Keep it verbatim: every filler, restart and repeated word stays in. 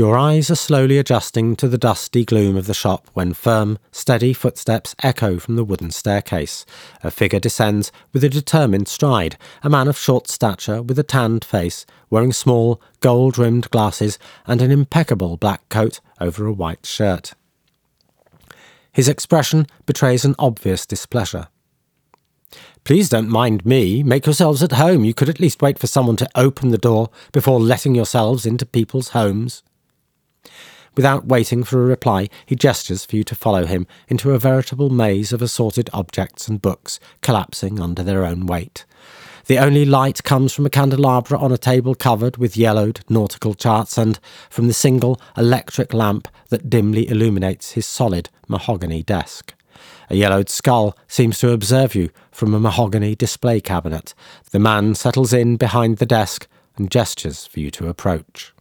Your eyes are slowly adjusting to the dusty gloom of the shop when firm, steady footsteps echo from the wooden staircase. A figure descends with a determined stride, a man of short stature with a tanned face, wearing small, gold-rimmed glasses and an impeccable black coat over a white shirt. His expression betrays an obvious displeasure. "Please don't mind me. Make yourselves at home. You could at least wait for someone to open the door before letting yourselves into people's homes." Without waiting for a reply, he gestures for you to follow him into a veritable maze of assorted objects and books, collapsing under their own weight. The only light comes from a candelabra on a table covered with yellowed nautical charts and from the single electric lamp that dimly illuminates his solid mahogany desk. A yellowed skull seems to observe you from a mahogany display cabinet. The man settles in behind the desk and gestures for you to approach.